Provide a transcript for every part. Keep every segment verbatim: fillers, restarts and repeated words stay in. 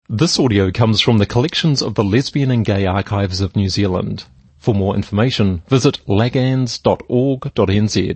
This audio comes from the collections of the Lesbian and Gay Archives of New Zealand. For more information, visit lagans dot org dot n z.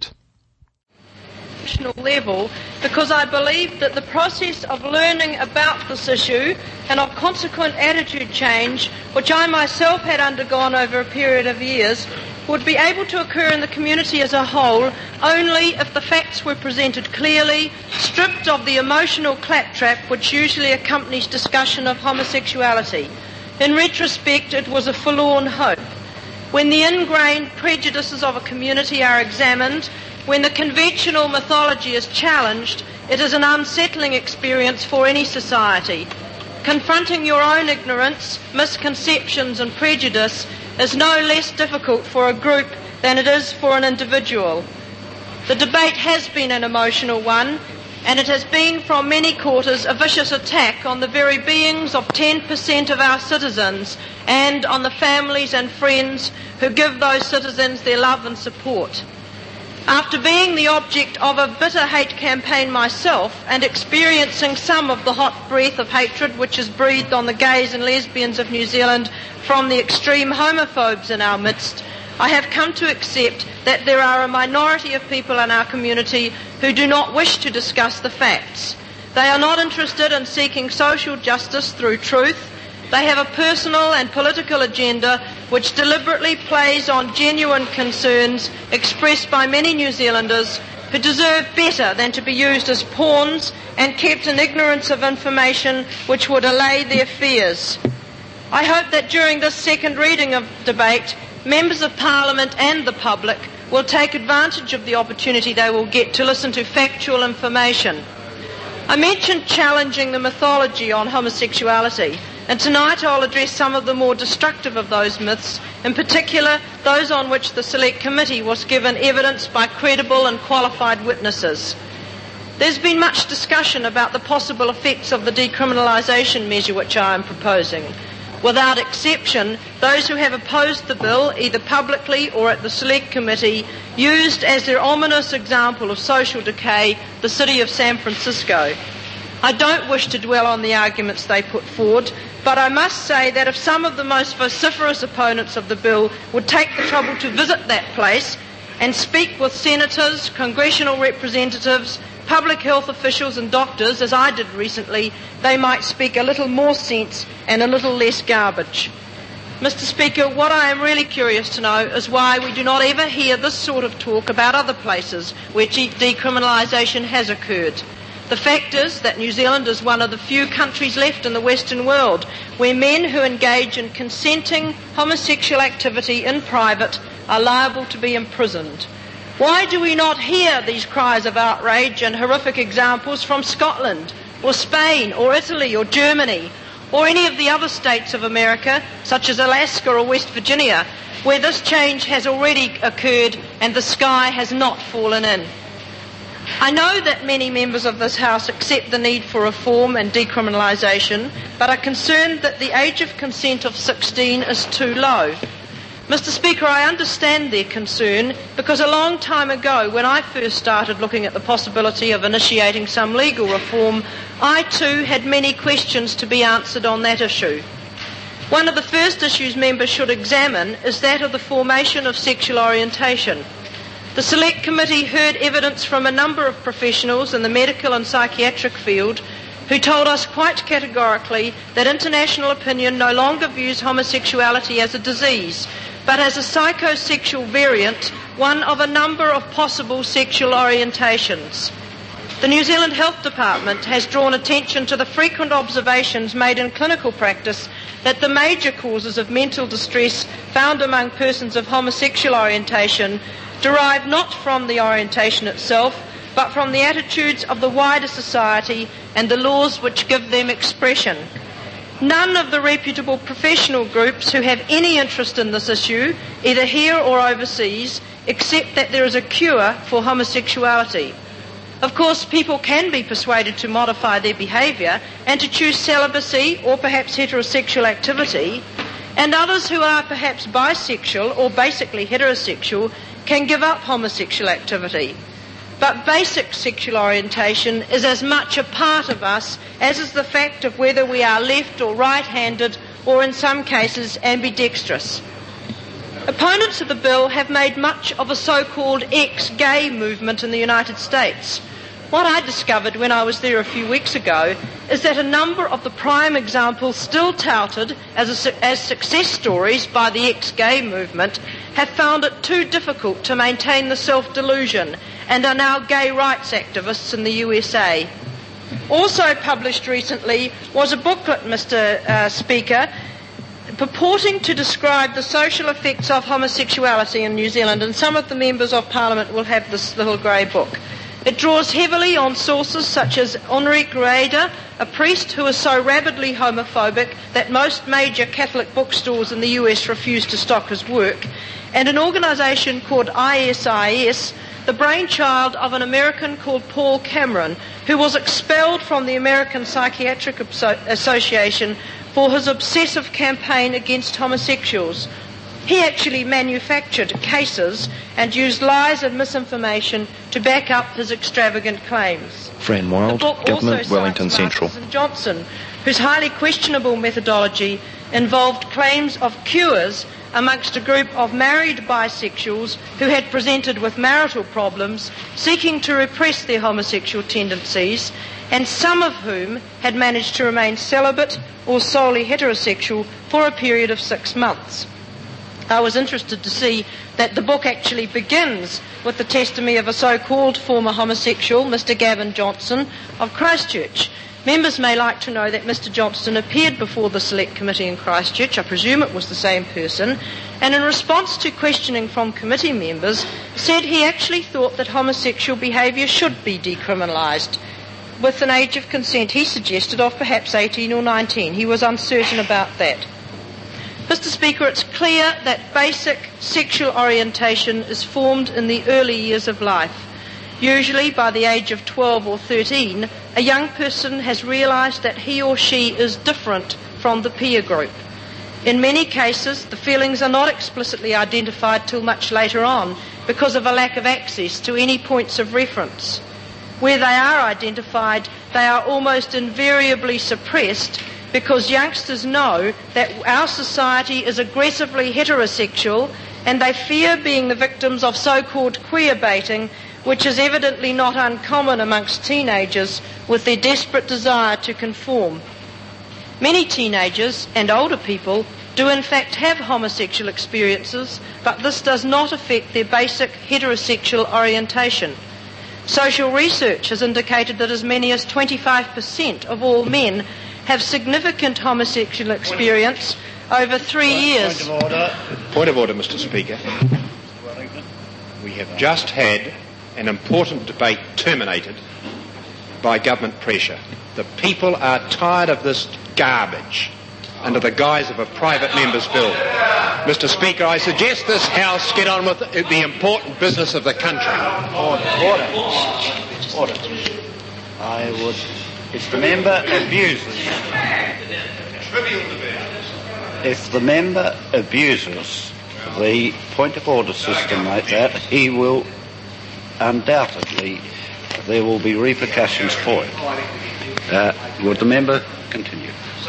National level, because I believe that the process of learning about this issue and of consequent attitude change, which I myself had undergone over a period of years, would be able to occur in the community as a whole only if the facts were presented clearly, stripped of the emotional claptrap which usually accompanies discussion of homosexuality. In retrospect, it was a forlorn hope. When the ingrained prejudices of a community are examined, when the conventional mythology is challenged, it is an unsettling experience for any society. Confronting your own ignorance, misconceptions and prejudice is no less difficult for a group than it is for an individual. The debate has been an emotional one, and it has been from many quarters a vicious attack on the very beings of ten percent of our citizens and on the families and friends who give those citizens their love and support. After being the object of a bitter hate campaign myself and experiencing some of the hot breath of hatred which is breathed on the gays and lesbians of New Zealand from the extreme homophobes in our midst, I have come to accept that there are a minority of people in our community who do not wish to discuss the facts. They are not interested in seeking social justice through truth. They have a personal and political agenda which deliberately plays on genuine concerns expressed by many New Zealanders who deserve better than to be used as pawns and kept in ignorance of information which would allay their fears. I hope that during this second reading of debate, members of Parliament and the public will take advantage of the opportunity they will get to listen to factual information. I mentioned challenging the mythology on homosexuality, and tonight I'll address some of the more destructive of those myths, in particular those on which the Select Committee was given evidence by credible and qualified witnesses. There's been much discussion about the possible effects of the decriminalisation measure which I am proposing. Without exception, those who have opposed the bill, either publicly or at the Select Committee, used as their ominous example of social decay the city of San Francisco. I don't wish to dwell on the arguments they put forward, but I must say that if some of the most vociferous opponents of the bill would take the trouble to visit that place and speak with senators, congressional representatives, public health officials and doctors, as I did recently, they might speak a little more sense and a little less garbage. Mister Speaker, what I am really curious to know is why we do not ever hear this sort of talk about other places where decriminalisation has occurred. The fact is that New Zealand is one of the few countries left in the Western world where men who engage in consenting homosexual activity in private are liable to be imprisoned. Why do we not hear these cries of outrage and horrific examples from Scotland, or Spain, or Italy, or Germany, or any of the other states of America, such as Alaska or West Virginia, where this change has already occurred and the sky has not fallen in? I know that many members of this House accept the need for reform and decriminalisation, but are concerned that the age of consent of sixteen is too low. Mister Speaker, I understand their concern because a long time ago, when I first started looking at the possibility of initiating some legal reform, I too had many questions to be answered on that issue. One of the first issues members should examine is that of the formation of sexual orientation. The Select Committee heard evidence from a number of professionals in the medical and psychiatric field who told us quite categorically that international opinion no longer views homosexuality as a disease, but as a psychosexual variant, one of a number of possible sexual orientations. The New Zealand Health Department has drawn attention to the frequent observations made in clinical practice that the major causes of mental distress found among persons of homosexual orientation derive not from the orientation itself, but from the attitudes of the wider society and the laws which give them expression. None of the reputable professional groups who have any interest in this issue, either here or overseas, accept that there is a cure for homosexuality. Of course, people can be persuaded to modify their behaviour and to choose celibacy or perhaps heterosexual activity, and others who are perhaps bisexual or basically heterosexual can give up homosexual activity. But basic sexual orientation is as much a part of us as is the fact of whether we are left or right-handed or in some cases ambidextrous. Opponents of the bill have made much of a so-called ex-gay movement in the United States. What I discovered when I was there a few weeks ago is that a number of the prime examples still touted as, a, as success stories by the ex-gay movement have found it too difficult to maintain the self-delusion and are now gay rights activists in the U S A. Also published recently was a booklet, Mister Uh, Speaker, purporting to describe the social effects of homosexuality in New Zealand, and some of the members of Parliament will have this little grey book. It draws heavily on sources such as Enrique Rueda, a priest who is so rabidly homophobic that most major Catholic bookstores in the U S refuse to stock his work, and an organisation called I S I S, the brainchild of an American called Paul Cameron, who was expelled from the American Psychiatric Association for his obsessive campaign against homosexuals. He actually manufactured cases and used lies and misinformation to back up his extravagant claims. Fran Wild, Government, Wellington Central. Marcus and Johnson, whose highly questionable methodology involved claims of cures amongst a group of married bisexuals who had presented with marital problems, seeking to repress their homosexual tendencies, and some of whom had managed to remain celibate or solely heterosexual for a period of six months. I was interested to see that the book actually begins with the testimony of a so-called former homosexual, Mister Gavin Johnson of Christchurch. Members may like to know that Mister Johnston appeared before the Select Committee in Christchurch. I presume it was the same person, and in response to questioning from committee members, said he actually thought that homosexual behaviour should be decriminalised, with an age of consent he suggested of perhaps eighteen or nineteen. He was uncertain about that. Mister Speaker, it's clear that basic sexual orientation is formed in the early years of life. Usually by the age of twelve or thirteen, a young person has realised that he or she is different from the peer group. In many cases, the feelings are not explicitly identified till much later on because of a lack of access to any points of reference. Where they are identified, they are almost invariably suppressed because youngsters know that our society is aggressively heterosexual and they fear being the victims of so-called queer baiting, which is evidently not uncommon amongst teenagers with their desperate desire to conform. Many teenagers and older people do in fact have homosexual experiences, but this does not affect their basic heterosexual orientation. Social research has indicated that as many as twenty-five percent of all men have significant homosexual experience over three years. Point of order. Point of order, Mister Speaker. We have just had an important debate terminated by government pressure. The people are tired of this garbage under the guise of a private member's bill. Mister Speaker, I suggest this House get on with the important business of the country. Order. Order. Order. I would... If the member abuses... If the member abuses the point of order system like that, he will undoubtedly, there will be repercussions for it. Uh, would the member continue?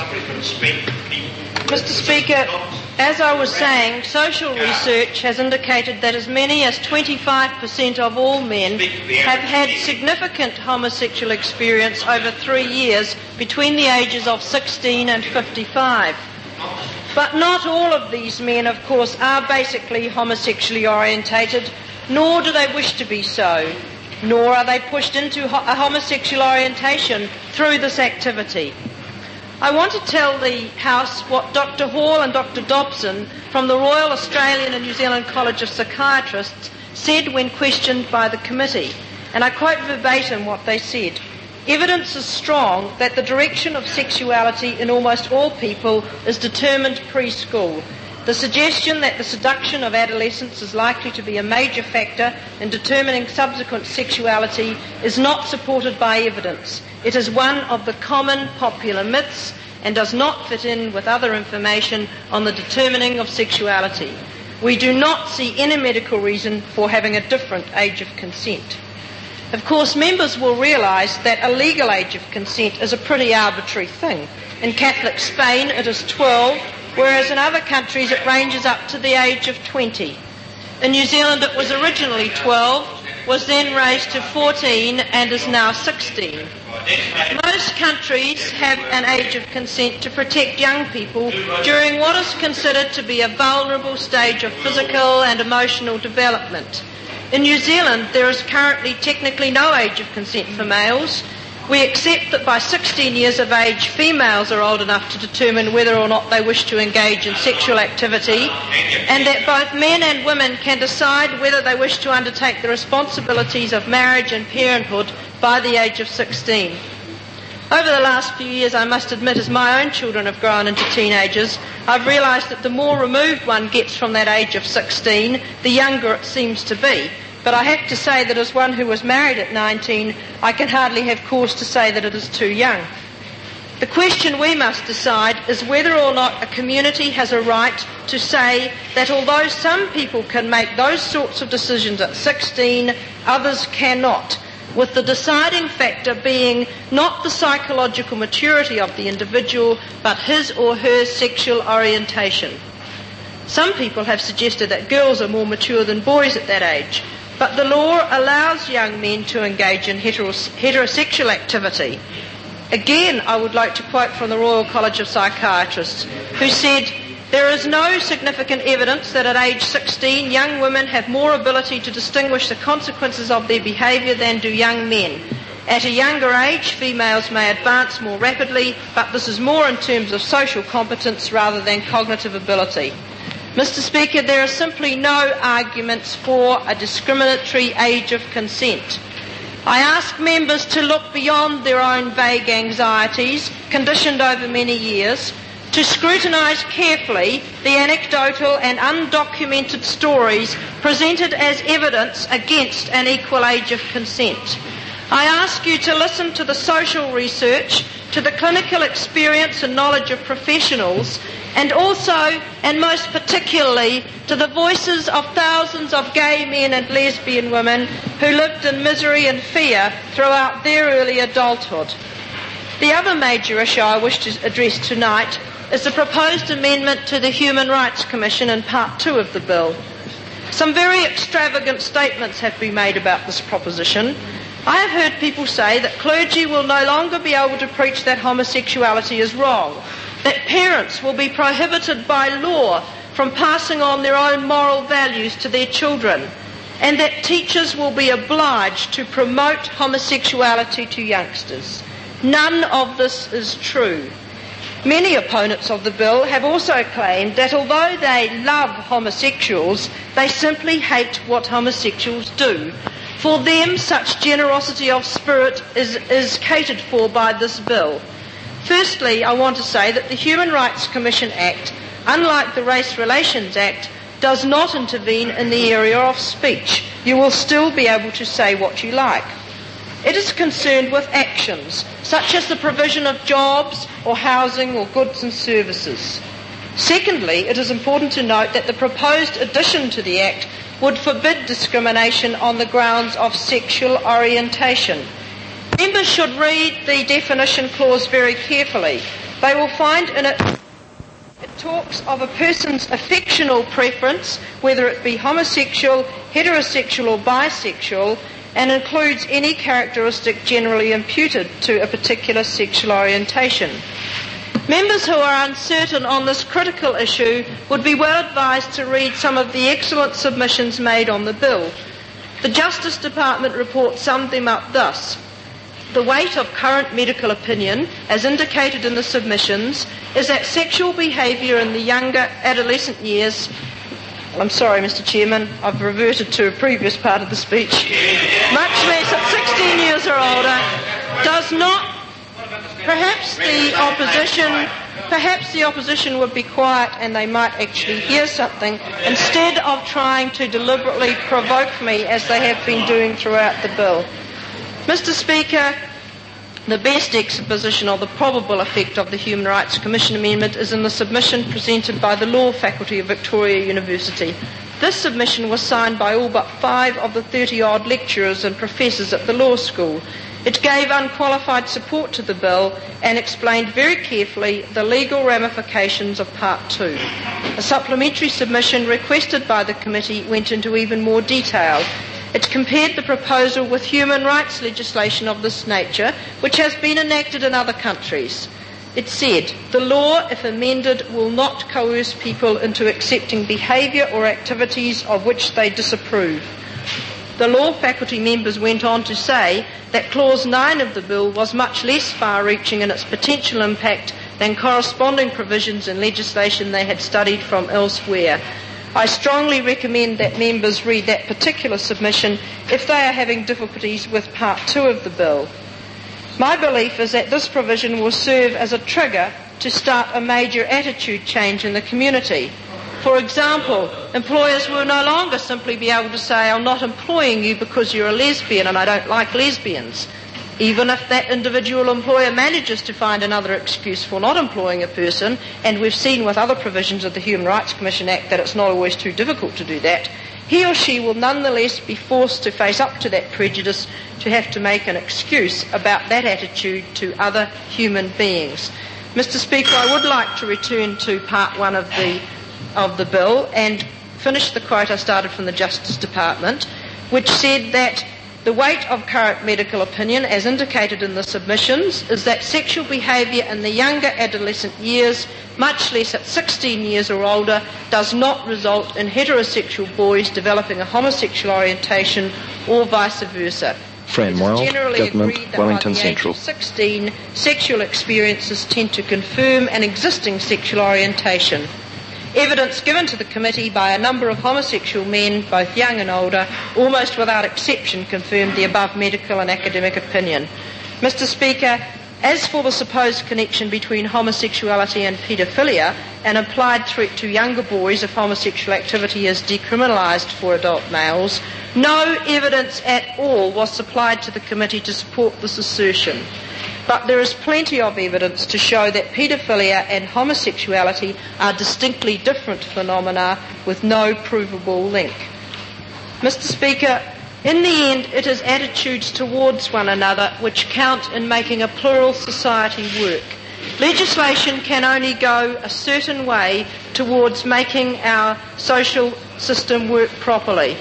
Mister Speaker, as I was saying, social research has indicated that as many as twenty-five percent of all men have had significant homosexual experience over three years between the ages of sixteen and fifty-five. But not all of these men, of course, are basically homosexually orientated, nor do they wish to be so, nor are they pushed into a homosexual orientation through this activity. I want to tell the House what Doctor Hall and Doctor Dobson from the Royal Australian and New Zealand College of Psychiatrists said when questioned by the committee, and I quote verbatim what they said. Evidence is strong that the direction of sexuality in almost all people is determined preschool. The suggestion that the seduction of adolescents is likely to be a major factor in determining subsequent sexuality is not supported by evidence. It is one of the common popular myths and does not fit in with other information on the determining of sexuality. We do not see any medical reason for having a different age of consent. Of course, members will realise that a legal age of consent is a pretty arbitrary thing. In Catholic Spain it is twelve, whereas in other countries it ranges up to the age of twenty. In New Zealand it was originally twelve, was then raised to fourteen and is now sixteen. Most countries have an age of consent to protect young people during what is considered to be a vulnerable stage of physical and emotional development. In New Zealand, there is currently technically no age of consent for males. We accept that by sixteen years of age, females are old enough to determine whether or not they wish to engage in sexual activity, and that both men and women can decide whether they wish to undertake the responsibilities of marriage and parenthood by the age of sixteen. Over the last few years, I must admit, as my own children have grown into teenagers, I've realised that the more removed one gets from that age of sixteen, the younger it seems to be. But I have to say that as one who was married at nineteen, I can hardly have cause to say that it is too young. The question we must decide is whether or not a community has a right to say that although some people can make those sorts of decisions at sixteen, others cannot, with the deciding factor being not the psychological maturity of the individual, but his or her sexual orientation. Some people have suggested that girls are more mature than boys at that age, but the law allows young men to engage in heteros- heterosexual activity. Again, I would like to quote from the Royal College of Psychiatrists, who said, "There is no significant evidence that at age sixteen young women have more ability to distinguish the consequences of their behaviour than do young men. At a younger age, females may advance more rapidly, but this is more in terms of social competence rather than cognitive ability." Mister Speaker, there are simply no arguments for a discriminatory age of consent. I ask members to look beyond their own vague anxieties, conditioned over many years, to scrutinise carefully the anecdotal and undocumented stories presented as evidence against an equal age of consent. I ask you to listen to the social research, to the clinical experience and knowledge of professionals, and also, and most particularly, to the voices of thousands of gay men and lesbian women who lived in misery and fear throughout their early adulthood. The other major issue I wish to address tonight is the proposed amendment to the Human Rights Commission in Part two of the bill. Some very extravagant statements have been made about this proposition. I have heard people say that clergy will no longer be able to preach that homosexuality is wrong, that parents will be prohibited by law from passing on their own moral values to their children, and that teachers will be obliged to promote homosexuality to youngsters. None of this is true. Many opponents of the bill have also claimed that although they love homosexuals, they simply hate what homosexuals do. For them, such generosity of spirit is, is catered for by this bill. Firstly, I want to say that the Human Rights Commission Act, unlike the Race Relations Act, does not intervene in the area of speech. You will still be able to say what you like. It is concerned with actions, such as the provision of jobs or housing or goods and services. Secondly, it is important to note that the proposed addition to the Act would forbid discrimination on the grounds of sexual orientation. Members should read the definition clause very carefully. They will find in it it talks of a person's affectional preference, whether it be homosexual, heterosexual or bisexual, and includes any characteristic generally imputed to a particular sexual orientation. Members who are uncertain on this critical issue would be well advised to read some of the excellent submissions made on the bill. The Justice Department report summed them up thus. The weight of current medical opinion, as indicated in the submissions, is that sexual behaviour in the younger adolescent years, I'm sorry, Mister Chairman, I've reverted to a previous part of the speech, much less at sixteen years or older, does not, perhaps the opposition, perhaps the opposition would be quiet and they might actually hear something instead of trying to deliberately provoke me as they have been doing throughout the bill. Mister Speaker, the best exposition of the probable effect of the Human Rights Commission amendment is in the submission presented by the Law Faculty of Victoria University. This submission was signed by all but five of the thirty-odd lecturers and professors at the law school. It gave unqualified support to the bill and explained very carefully the legal ramifications of Part two. A supplementary submission requested by the committee went into even more detail. It compared the proposal with human rights legislation of this nature, which has been enacted in other countries. It said, the law, if amended, will not coerce people into accepting behaviour or activities of which they disapprove. The law faculty members went on to say that Clause nine of the bill was much less far-reaching in its potential impact than corresponding provisions in legislation they had studied from elsewhere. I strongly recommend that members read that particular submission if they are having difficulties with Part two of the bill. My belief is that this provision will serve as a trigger to start a major attitude change in the community. For example, employers will no longer simply be able to say, I'm not employing you because you're a lesbian and I don't like lesbians. Even if that individual employer manages to find another excuse for not employing a person, and we've seen with other provisions of the Human Rights Commission Act that it's not always too difficult to do that, he or she will nonetheless be forced to face up to that prejudice, to have to make an excuse about that attitude to other human beings. Mister Speaker, I would like to return to Part one of the, of the bill and finish the quote I started from the Justice Department, which said that the weight of current medical opinion, as indicated in the submissions, is that sexual behaviour in the younger adolescent years, much less at sixteen years or older, does not result in heterosexual boys developing a homosexual orientation or vice versa. Fran Moyle, Government, Wellington Central. At sixteen, sexual experiences tend to confirm an existing sexual orientation. Evidence given to the committee by a number of homosexual men, both young and older, almost without exception confirmed the above medical and academic opinion. Mister Speaker, as for the supposed connection between homosexuality and paedophilia, an implied threat to younger boys if homosexual activity is decriminalised for adult males, no evidence at all was supplied to the committee to support this assertion. But there is plenty of evidence to show that paedophilia and homosexuality are distinctly different phenomena with no provable link. Mister Speaker, in the end, it is attitudes towards one another which count in making a plural society work. Legislation can only go a certain way towards making our social system work properly.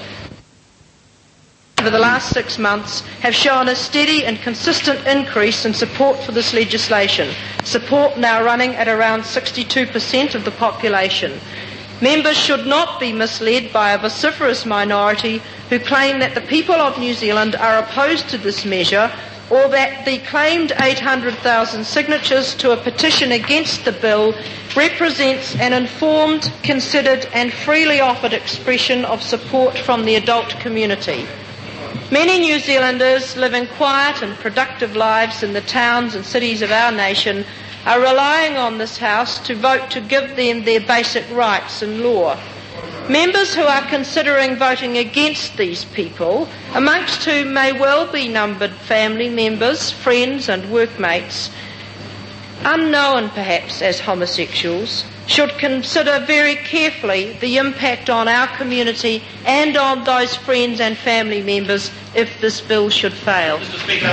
Over the last six months have shown a steady and consistent increase in support for this legislation, support now running at around sixty-two percent of the population. Members should not be misled by a vociferous minority who claim that the people of New Zealand are opposed to this measure, or that the claimed eight hundred thousand signatures to a petition against the bill represents an informed, considered and freely offered expression of support from the adult community. Many New Zealanders living quiet and productive lives in the towns and cities of our nation are relying on this House to vote to give them their basic rights in law. Members who are considering voting against these people, amongst whom may well be numbered family members, friends and workmates, unknown perhaps as homosexuals, should consider very carefully the impact on our community and on those friends and family members if this bill should fail. Mister Speaker,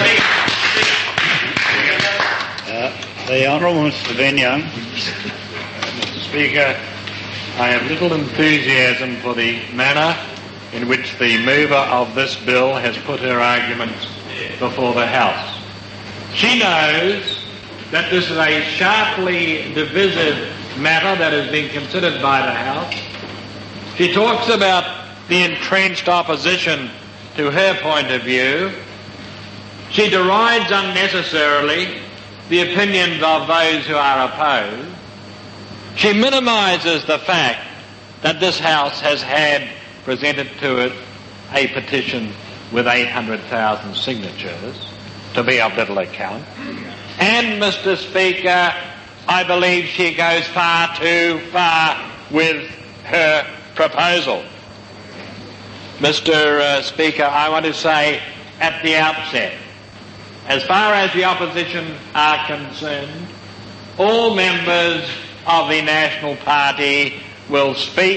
uh, the Honourable Mister Van Young. Mister Speaker, I have little enthusiasm for the manner in which the mover of this bill has put her arguments before the House. She knows that this is a sharply divisive matter that is being considered by the House. She talks about the entrenched opposition to her point of view. She derides unnecessarily the opinions of those who are opposed. She minimises the fact that this House has had presented to it a petition with eight hundred thousand signatures to be of little account. And, Mister Speaker, I believe she goes far too far with her proposal. Mister Uh, Speaker, I want to say at the outset, as far as the opposition are concerned, all members of the National Party will speak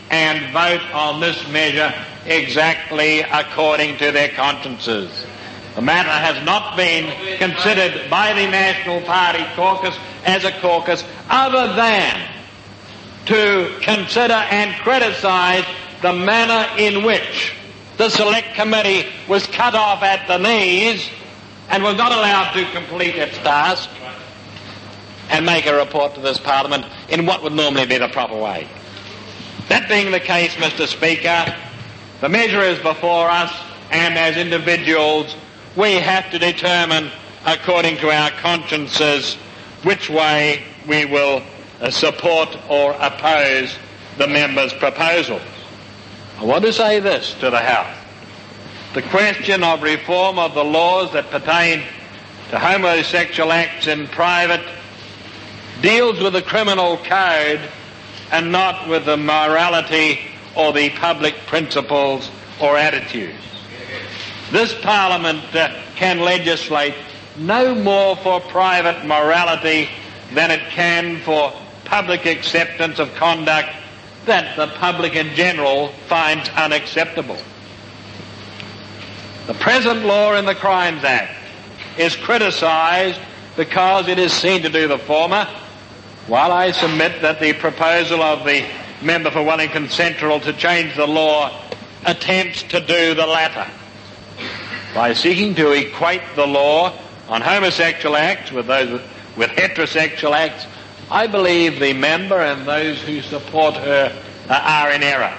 and vote on this measure exactly according to their consciences. The matter has not been considered by the National Party caucus as a caucus other than to consider and criticise the manner in which the Select Committee was cut off at the knees and was not allowed to complete its task and make a report to this Parliament in what would normally be the proper way. That being the case, Mister Speaker, the measure is before us, and as individuals we have to determine according to our consciences which way we will uh, support or oppose the members' proposals. I want to say this to the House. The question of reform of the laws that pertain to homosexual acts in private deals with the criminal code and not with the morality or the public principles or attitudes. This Parliament uh, can legislate no more for private morality than it can for public acceptance of conduct that the public in general finds unacceptable. The present law in the Crimes Act is criticised because it is seen to do the former, while I submit that the proposal of the member for Wellington Central to change the law attempts to do the latter. By seeking to equate the law on homosexual acts with those with, with heterosexual acts, I believe the member and those who support her uh, are in error.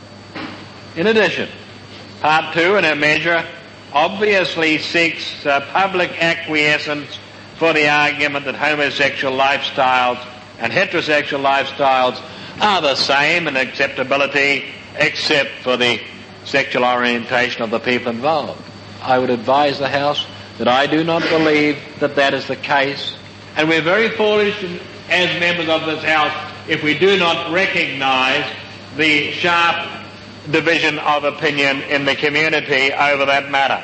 In addition, Part two in her measure obviously seeks uh, public acquiescence for the argument that homosexual lifestyles and heterosexual lifestyles are the same in acceptability except for the sexual orientation of the people involved. I would advise the House that I do not believe that that is the case, and we're very foolish as members of this House if we do not recognise the sharp division of opinion in the community over that matter.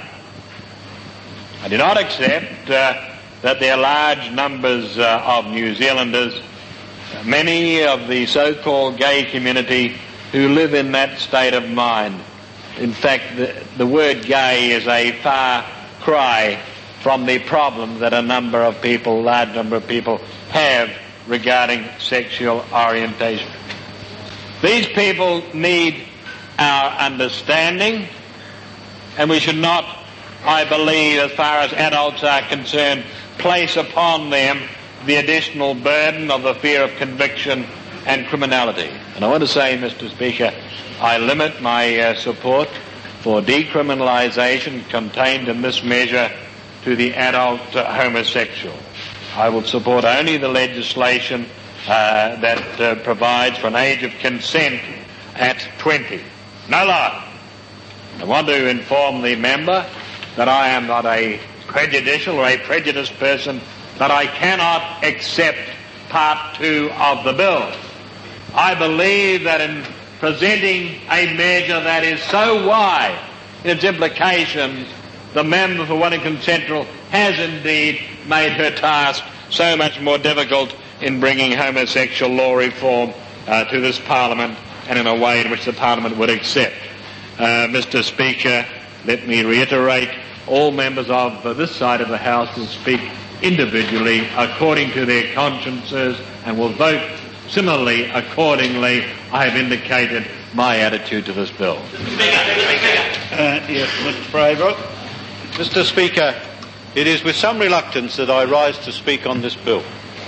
I do not accept uh, that there are large numbers uh, of New Zealanders, many of the so-called gay community, who live in that state of mind. In fact, the, the word gay is a far cry from the problem that a number of people, large number of people, have regarding sexual orientation. These people need our understanding, and we should not, I believe, as far as adults are concerned, place upon them the additional burden of the fear of conviction and criminality. And I want to say, Mister Speaker, I limit my uh, support for decriminalisation contained in this measure to the adult uh, homosexual. I will support only the legislation uh, that uh, provides for an age of consent at twenty. No lie. I want to inform the member that I am not a prejudicial or a prejudiced person, but I cannot accept Part two of the bill. I believe that in presenting a measure that is so wide in its implications, the member for Wellington Central has indeed made her task so much more difficult in bringing homosexual law reform uh, to this Parliament and in a way in which the Parliament would accept. Uh, Mister Speaker, let me reiterate, all members of uh, this side of the House will speak individually according to their consciences and will vote similarly accordingly. I have indicated my attitude to this bill. Uh, yes, Mister Braybrook. Mister Speaker, it is with some reluctance that I rise to speak on this bill.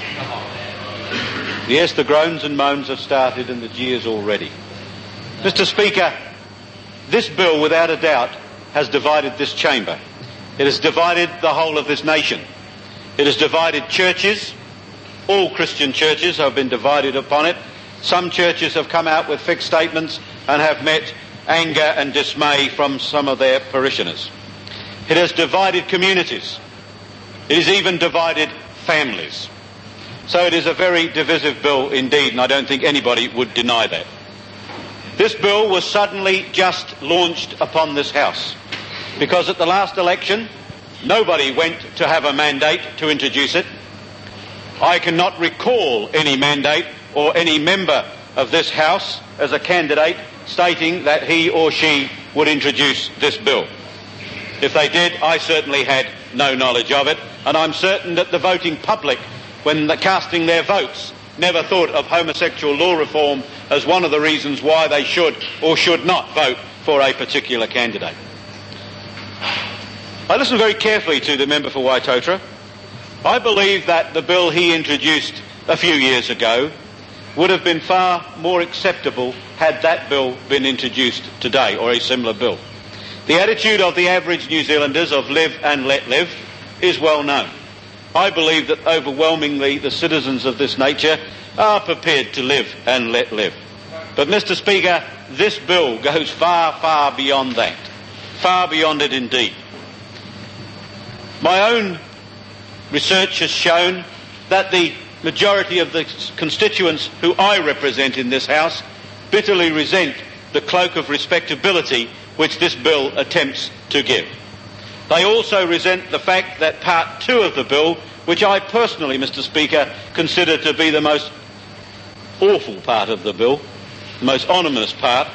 Yes, the groans and moans have started and the jeers already. Mister Speaker, this bill, without a doubt, has divided this chamber. It has divided the whole of this nation. It has divided churches. All Christian churches have been divided upon it. Some churches have come out with fixed statements and have met anger and dismay from some of their parishioners. It has divided communities. It has even divided families. So it is a very divisive bill indeed, and I don't think anybody would deny that. This bill was suddenly just launched upon this House because at the last election nobody went to have a mandate to introduce it. I cannot recall any mandate or any member of this House as a candidate stating that he or she would introduce this bill. If they did, I certainly had no knowledge of it, and I'm certain that the voting public, when casting their votes, never thought of homosexual law reform as one of the reasons why they should or should not vote for a particular candidate. I listened very carefully to the member for Waitotra. I believe that the bill he introduced a few years ago would have been far more acceptable had that bill been introduced today, or a similar bill. The attitude of the average New Zealanders of live and let live is well known. I believe that overwhelmingly the citizens of this nature are prepared to live and let live. But, Mister Speaker, this bill goes far, far beyond that. Far beyond it indeed. My own research has shown that the majority of the constituents who I represent in this House bitterly resent the cloak of respectability which this bill attempts to give. They also resent the fact that part two of the bill, which I personally, Mister Speaker, consider to be the most awful part of the bill, the most onerous part,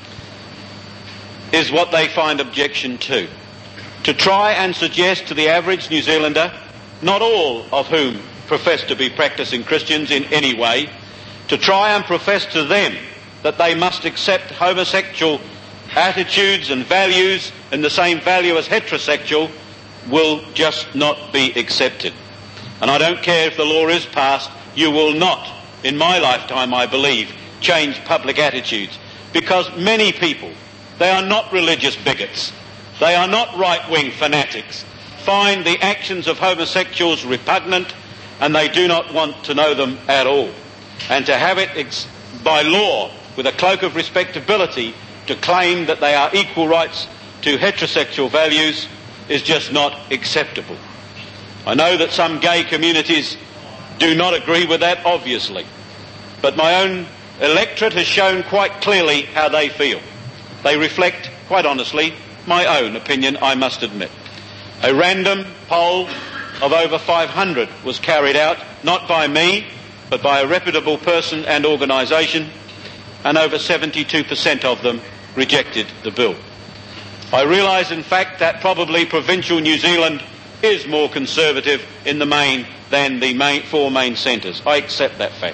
is what they find objection to. To try and suggest to the average New Zealander, not all of whom profess to be practising Christians in any way, to try and profess to them that they must accept homosexual attitudes and values in the same value as heterosexual will just not be accepted. And I don't care if the law is passed, you will not, in my lifetime I believe, change public attitudes, because many people, they are not religious bigots, they are not right-wing fanatics, find the actions of homosexuals repugnant, and they do not want to know them at all. And to have it ex- by law, with a cloak of respectability, to claim that they are equal rights to heterosexual values is just not acceptable. I know that some gay communities do not agree with that, obviously, but my own electorate has shown quite clearly how they feel. They reflect, quite honestly, my own opinion, I must admit. A random poll of over five hundred was carried out, not by me, but by a reputable person and organisation, and over seventy-two percent of them rejected the bill. I realise, in fact, that probably provincial New Zealand is more conservative in the main than the main, four main centres. I accept that fact.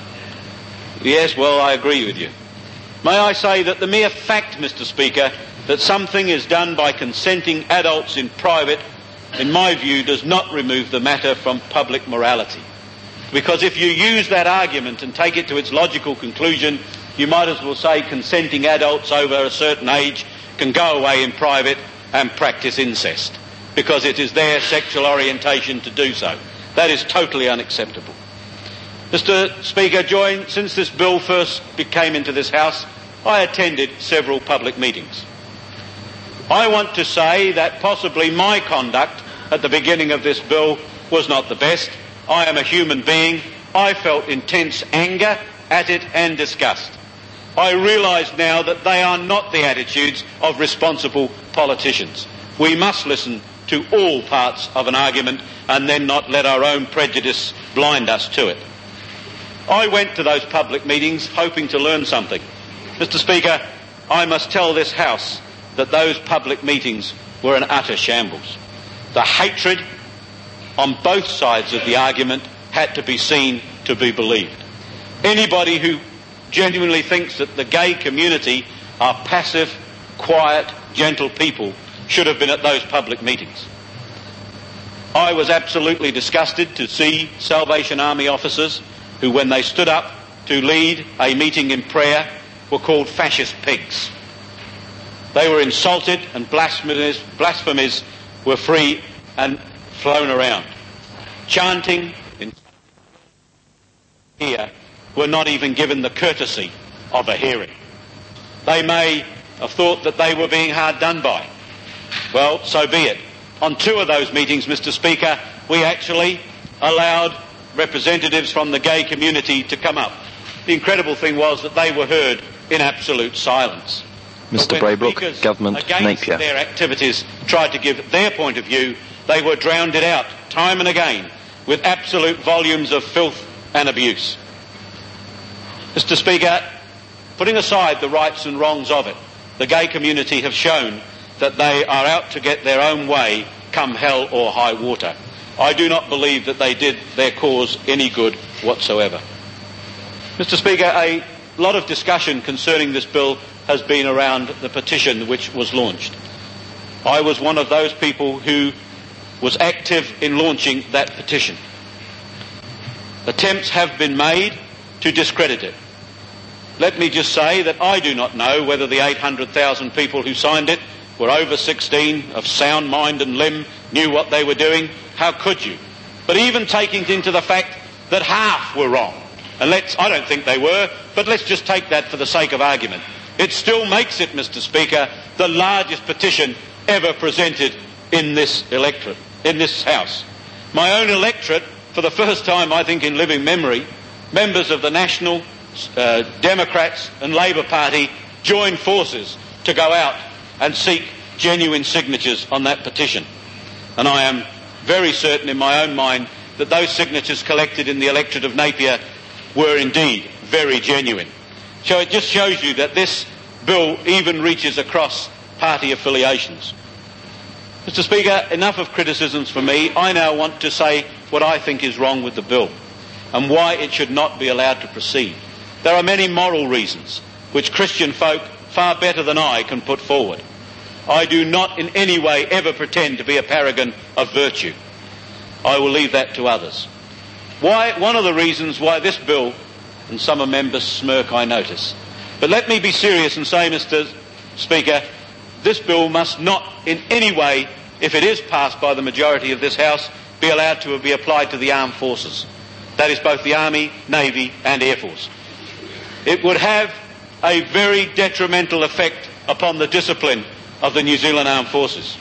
Yes, well, I agree with you. May I say that the mere fact, Mister Speaker, that something is done by consenting adults in private, in my view, does not remove the matter from public morality. Because if you use that argument and take it to its logical conclusion, you might as well say consenting adults over a certain age can go away in private and practice incest, because it is their sexual orientation to do so. That is totally unacceptable. Mister Speaker, join, since this bill first came into this House, I attended several public meetings. I want to say that possibly my conduct at the beginning of this bill was not the best. I am a human being. I felt intense anger at it and disgust. I realise now that they are not the attitudes of responsible politicians. We must listen to all parts of an argument and then not let our own prejudice blind us to it. I went to those public meetings hoping to learn something. Mister Speaker, I must tell this House that those public meetings were an utter shambles. The hatred on both sides of the argument had to be seen to be believed. Anybody who genuinely thinks that the gay community are passive, quiet, gentle people should have been at those public meetings. I was absolutely disgusted to see Salvation Army officers who, when they stood up to lead a meeting in prayer, were called fascist pigs. They were insulted and blasphemies, blasphemies were free and flown around. Chanting in here were not even given the courtesy of a hearing. They may have thought that they were being hard done by. Well, so be it. On two of those meetings, Mister Speaker, we actually allowed representatives from the gay community to come up. The incredible thing was that they were heard in absolute silence. Mister Braybrook, Government against Napier. Their activities tried to give their point of view, they were drowned out time and again with absolute volumes of filth and abuse. Mister Speaker, putting aside the rights and wrongs of it, the gay community have shown that they are out to get their own way, come hell or high water. I do not believe that they did their cause any good whatsoever. Mister Speaker, a lot of discussion concerning this bill has been around the petition which was launched. I was one of those people who was active in launching that petition. Attempts have been made to discredit it. Let me just say that I do not know whether the eight hundred thousand people who signed it were over sixteen, of sound mind and limb, knew what they were doing. How could you? But even taking into the fact that half were wrong, and let's, I don't think they were, but let's just take that for the sake of argument, it still makes it, Mister Speaker, the largest petition ever presented in this electorate, in this House. My own electorate, for the first time I think in living memory, members of the National uh, Democrats and Labour Party joined forces to go out and seek genuine signatures on that petition. And I am very certain in my own mind that those signatures collected in the electorate of Napier were indeed very genuine. So it just shows you that this bill even reaches across party affiliations. Mister Speaker, enough of criticisms for me. I now want to say what I think is wrong with the bill and why it should not be allowed to proceed. There are many moral reasons which Christian folk far better than I can put forward. I do not in any way ever pretend to be a paragon of virtue. I will leave that to others. Why, one of the reasons why this bill, and some of members smirk, I notice. But let me be serious and say, Mister Speaker, this bill must not in any way, if it is passed by the majority of this House, be allowed to be applied to the armed forces. That is both the Army, Navy and Air Force. It would have a very detrimental effect upon the discipline of the New Zealand Armed Forces.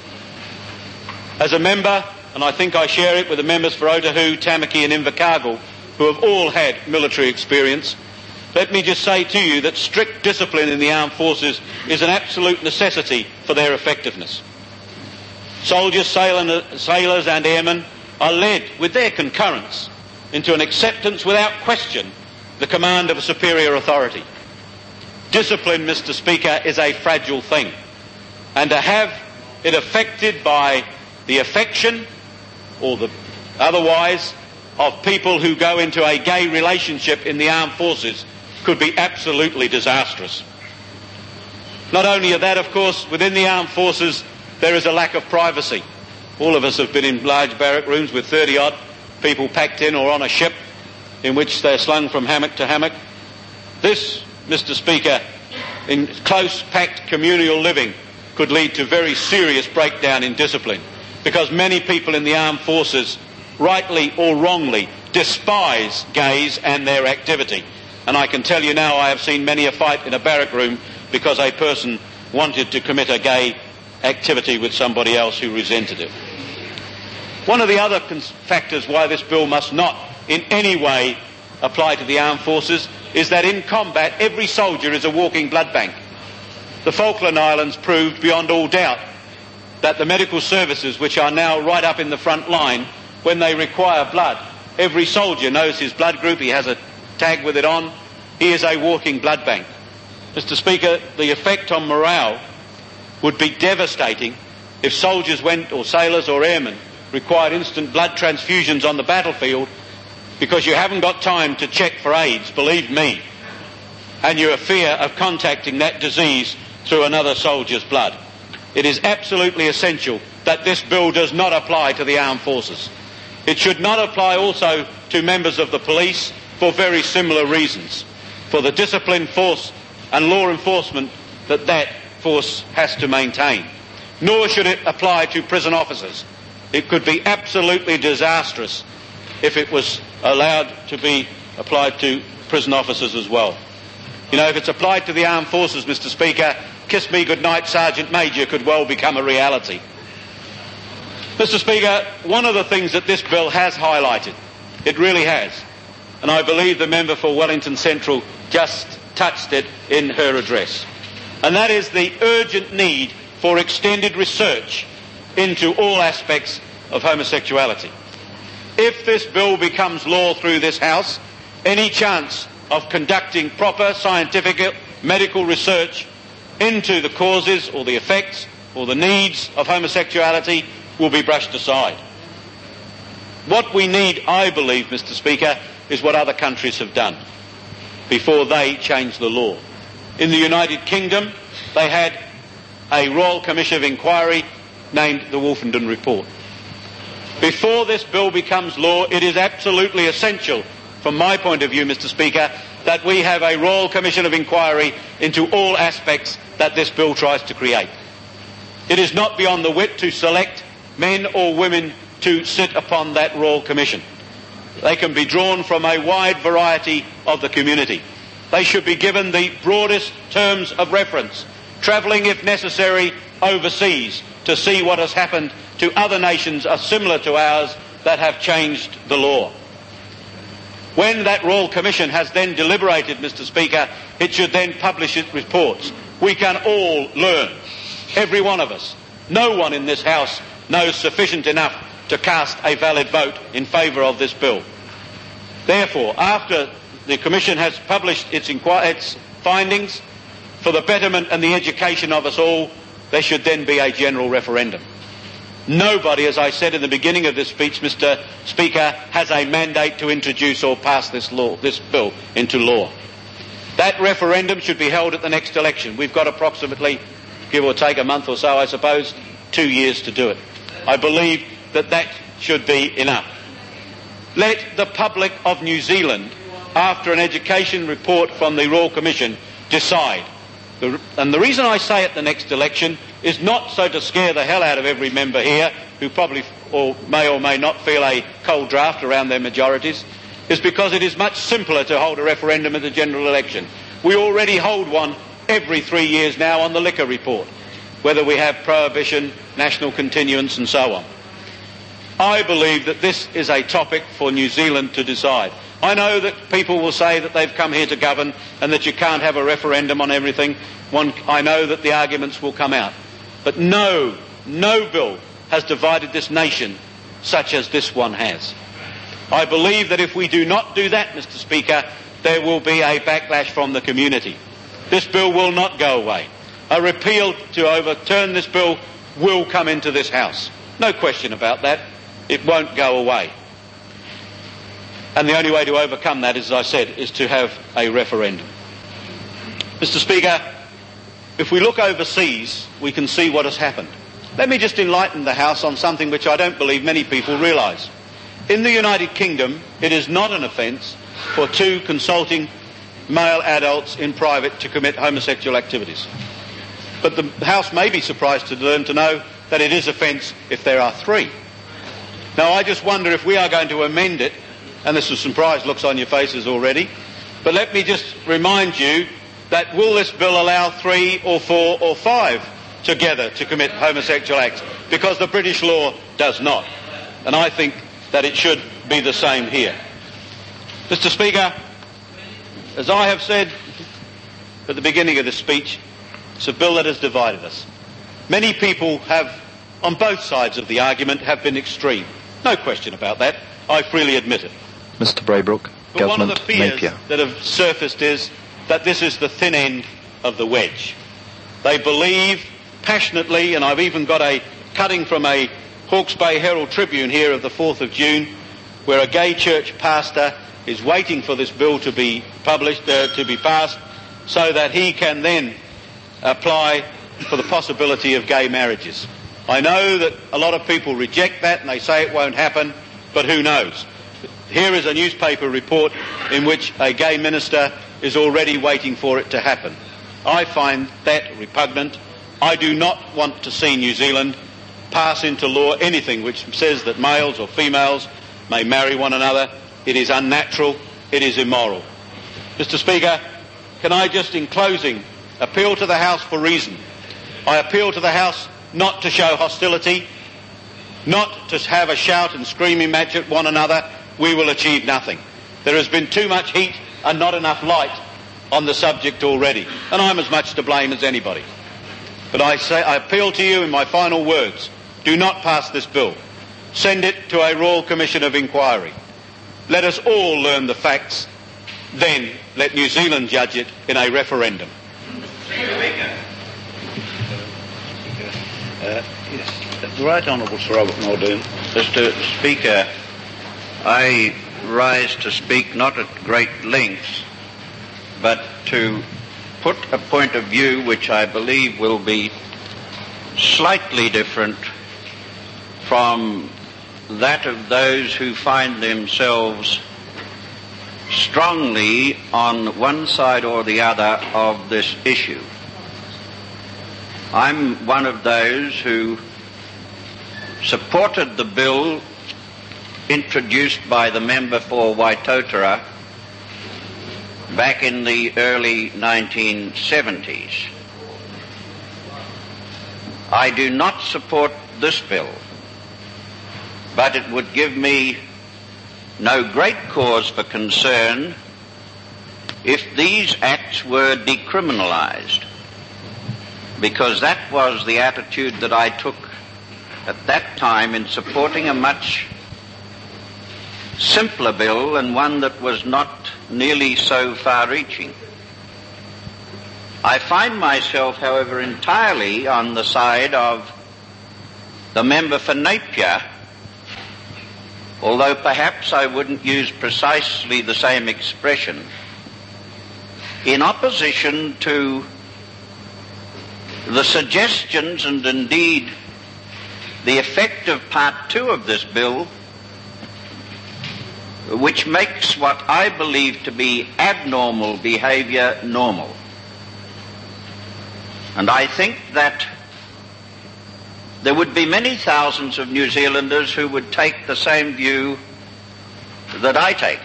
As a member, and I think I share it with the members for Otahu, Tamaki and Invercargill, who have all had military experience, let me just say to you that strict discipline in the armed forces is an absolute necessity for their effectiveness. Soldiers, sailors and airmen are led with their concurrence into an acceptance without question the command of a superior authority. Discipline, Mister Speaker, is a fragile thing, and to have it affected by the affection or the otherwise of people who go into a gay relationship in the armed forces could be absolutely disastrous. Not only that, of course, within the armed forces there is a lack of privacy. All of us have been in large barrack rooms with thirty odd people packed in or on a ship in which they're slung from hammock to hammock. This, Mister Speaker, in close packed communal living could lead to very serious breakdown in discipline, because many people in the armed forces, rightly or wrongly, despise gays and their activity. And I can tell you now, I have seen many a fight in a barrack room because a person wanted to commit a gay activity with somebody else who resented it. One of the other cons- factors why this bill must not in any way apply to the armed forces is that in combat every soldier is a walking blood bank. The Falkland Islands proved beyond all doubt that the medical services, which are now right up in the front line, when they require blood, every soldier knows his blood group, he has a tag with it on, he is a walking blood bank. Mister Speaker, the effect on morale would be devastating if soldiers went, or sailors or airmen, required instant blood transfusions on the battlefield because you haven't got time to check for AIDS, believe me, and you're a fear of contacting that disease through another soldier's blood. It is absolutely essential that this bill does not apply to the armed forces. It should not apply also to members of the police for very similar reasons, for the discipline, force and law enforcement that that force has to maintain. Nor should it apply to prison officers. It could be absolutely disastrous if it was allowed to be applied to prison officers as well. You know, if it's applied to the armed forces, Mister Speaker, kiss me goodnight, Sergeant Major could well become a reality. Mister Speaker, one of the things that this bill has highlighted, it really has, and I believe the member for Wellington Central just touched it in her address, and that is the urgent need for extended research into all aspects of homosexuality. If this bill becomes law through this House, any chance of conducting proper scientific medical research into the causes or the effects or the needs of homosexuality will be brushed aside. What we need, I believe, Mister Speaker, is what other countries have done before they changed the law. In the United Kingdom, they had a Royal Commission of Inquiry named the Wolfenden Report. Before this bill becomes law, it is absolutely essential, from my point of view, Mister Speaker, that we have a Royal Commission of Inquiry into all aspects that this bill tries to create. It is not beyond the wit to select men or women to sit upon that Royal Commission. They can be drawn from a wide variety of the community. They should be given the broadest terms of reference, travelling if necessary overseas to see what has happened to other nations are similar to ours that have changed the law. When that Royal Commission has then deliberated, Mister Speaker, it should then publish its reports. We can all learn, every one of us. No one in this House knows sufficient enough to cast a valid vote in favour of this bill. Therefore, after the Commission has published its, inqu- its findings, for the betterment and the education of us all, there should then be a general referendum. Nobody, as I said in the beginning of this speech, Mister Speaker, has a mandate to introduce or pass this law, this bill into law. That referendum should be held at the next election. We've got approximately, give or take a month or so, I suppose, two years to do it. I believe that that should be enough. Let the public of New Zealand, after an education report from the Royal Commission, decide. The, and the reason I say at the next election is not so to scare the hell out of every member here, who probably or may or may not feel a cold draft around their majorities, is because it is much simpler to hold a referendum at the general election. We already hold one every three years now on the liquor report, whether we have prohibition, national continuance and so on. I believe that this is a topic for New Zealand to decide. I know that people will say that they've come here to govern and that you can't have a referendum on everything. One, I know that the arguments will come out. But no, no bill has divided this nation such as this one has. I believe that if we do not do that, Mister Speaker, there will be a backlash from the community. This bill will not go away. A repeal to overturn this bill will come into this House. No question about that. It won't go away. And the only way to overcome that, as I said, is to have a referendum. Mister Speaker, if we look overseas, we can see what has happened. Let me just enlighten the House on something which I don't believe many people realise. In the United Kingdom, it is not an offence for two consulting male adults in private to commit homosexual activities. But the House may be surprised to learn to know that it is offence if there are three. Now, I just wonder if we are going to amend it, and there's some surprised looks on your faces already, but let me just remind you that will this bill allow three or four or five together to commit homosexual acts? Because the British law does not. And I think that it should be the same here. Mister Speaker, as I have said at the beginning of this speech, it's a bill that has divided us. Many people have, on both sides of the argument, have been extreme. No question about that. I freely admit it. Mister Braybrook, but Government one of the fears Napier. that have surfaced is that this is the thin end of the wedge. They believe passionately, and I've even got a cutting from a Hawke's Bay Herald Tribune here of the fourth of June, where a gay church pastor is waiting for this bill to be published, uh, to be passed, so that he can then apply for the possibility of gay marriages. I know that a lot of people reject that and they say it won't happen, but who knows? Here is a newspaper report in which a gay minister is already waiting for it to happen. I find that repugnant. I do not want to see New Zealand pass into law anything which says that males or females may marry one another. It is unnatural. It is immoral. Mister Speaker, can I just, in closing, appeal to the House for reason? I appeal to the House not to show hostility, not to have a shout and screaming match at one another. We will achieve nothing. There has been too much heat and not enough light on the subject already, and I'm as much to blame as anybody. But I say, I appeal to you in my final words, do not pass this bill. Send it to a Royal Commission of Inquiry. Let us all learn the facts then let New Zealand judge it in a referendum. Uh, yes. The Right Honourable Sir Robert Muldoon. Mister Speaker, I rise to speak not at great lengths, but to put a point of view which I believe will be slightly different from that of those who find themselves strongly on one side or the other of this issue. I'm one of those who supported the bill introduced by the member for Waitotara back in the early nineteen seventies. I do not support this bill, but it would give me no great cause for concern if these acts were decriminalised, because that was the attitude that I took at that time in supporting a much simpler bill and one that was not nearly so far-reaching. I find myself, however, entirely on the side of the member for Napier, although perhaps I wouldn't use precisely the same expression, in opposition to the suggestions and indeed the effect of part two of this bill, which makes what I believe to be abnormal behaviour normal. And I think that there would be many thousands of New Zealanders who would take the same view that I take,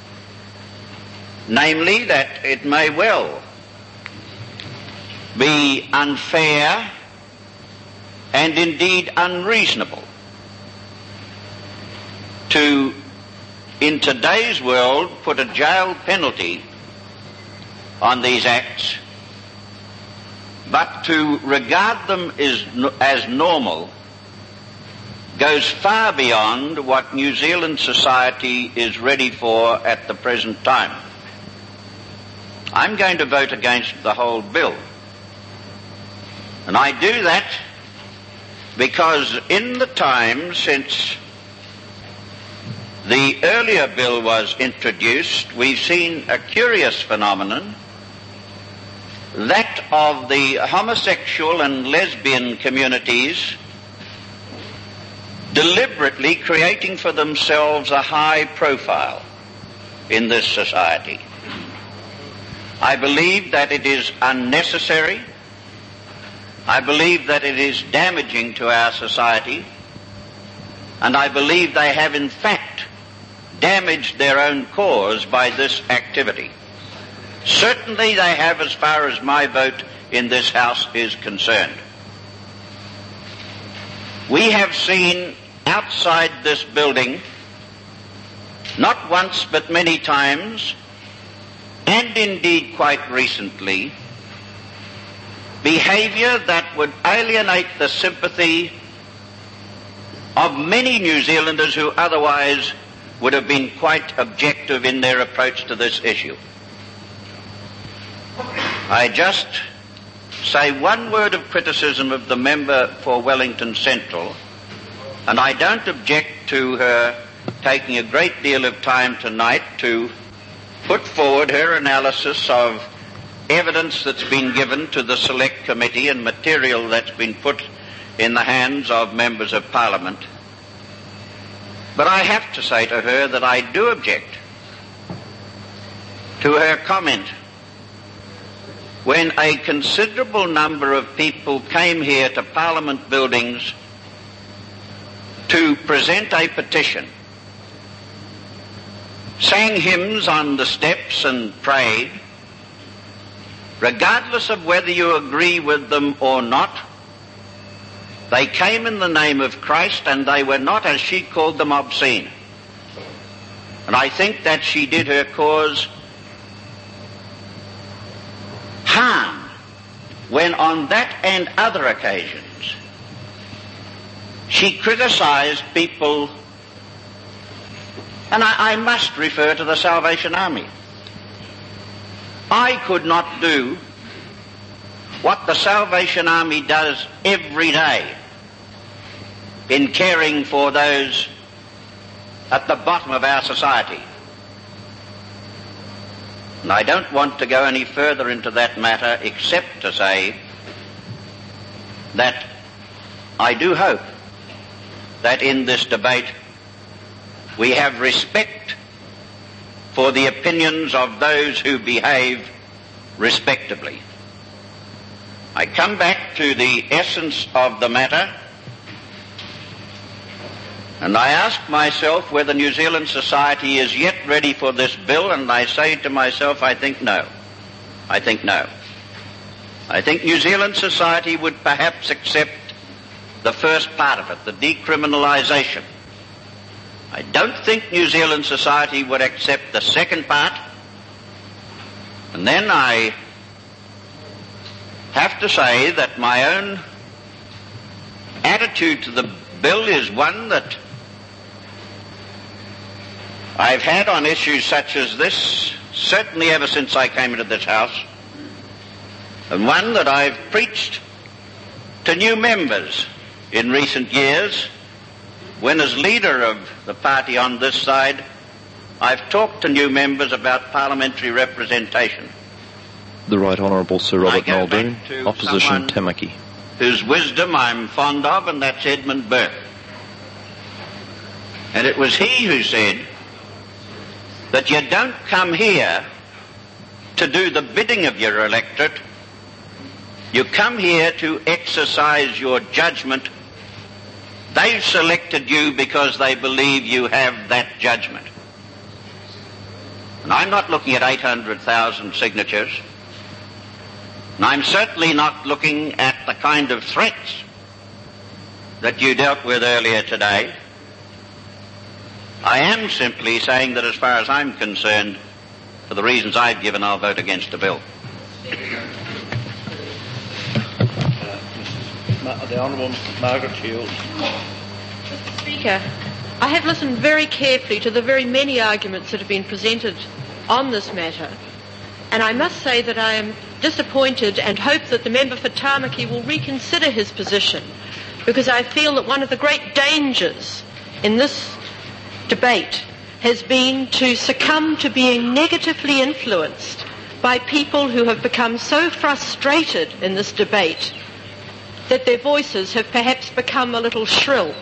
namely that it may well be unfair and indeed unreasonable to, in today's world, put a jail penalty on these acts, but to regard them as, as normal goes far beyond what New Zealand society is ready for at the present time. I'm going to vote against the whole bill. And I do that because in the time since the earlier bill was introduced, we've seen a curious phenomenon, that of the homosexual and lesbian communities deliberately creating for themselves a high profile in this society. I believe that it is unnecessary. I believe that it is damaging to our society, and I believe they have in fact damaged their own cause by this activity. Certainly they have, as far as my vote in this House is concerned. We have seen outside this building, not once but many times, and indeed quite recently, behaviour that would alienate the sympathy of many New Zealanders who otherwise would have been quite objective in their approach to this issue. I just say one word of criticism of the member for Wellington Central, and I don't object to her taking a great deal of time tonight to put forward her analysis of evidence that's been given to the Select Committee and material that's been put in the hands of members of Parliament. But I have to say to her that I do object to her comment when a considerable number of people came here to Parliament buildings to present a petition, sang hymns on the steps and prayed, regardless of whether you agree with them or not. They came in the name of Christ, and they were not, as she called them, obscene. And I think that she did her cause harm when on that and other occasions she criticised people, and I, I must refer to the Salvation Army. I could not do what the Salvation Army does every day in caring for those at the bottom of our society. And I don't want to go any further into that matter except to say that I do hope that in this debate we have respect for the opinions of those who behave respectably. I come back to the essence of the matter, and I ask myself whether New Zealand society is yet ready for this bill, and I say to myself, I think no. I think no. I think New Zealand society would perhaps accept the first part of it, the decriminalisation. I don't think New Zealand society would accept the second part. And then I have to say that my own attitude to the bill is one that I've had on issues such as this, certainly ever since I came into this House, and one that I've preached to new members in recent years, when as leader of the party on this side, I've talked to new members about parliamentary representation. The Right Honourable Sir Robert Muldoon, Opposition Tamaki. Whose wisdom I'm fond of, and that's Edmund Burke. And it was he who said that you don't come here to do the bidding of your electorate, you come here to exercise your judgment. They've selected you because they believe you have that judgment. And I'm not looking at eight hundred thousand signatures, and I'm certainly not looking at the kind of threats that you dealt with earlier today. I am simply saying that as far as I'm concerned, for the reasons I've given, I'll vote against the bill. Uh, the Honourable Margaret Shields. Mister Speaker, I have listened very carefully to the very many arguments that have been presented on this matter, and I must say that I am disappointed and hope that the member for Tamaki will reconsider his position, because I feel that one of the great dangers in this debate has been to succumb to being negatively influenced by people who have become so frustrated in this debate that their voices have perhaps become a little shrill.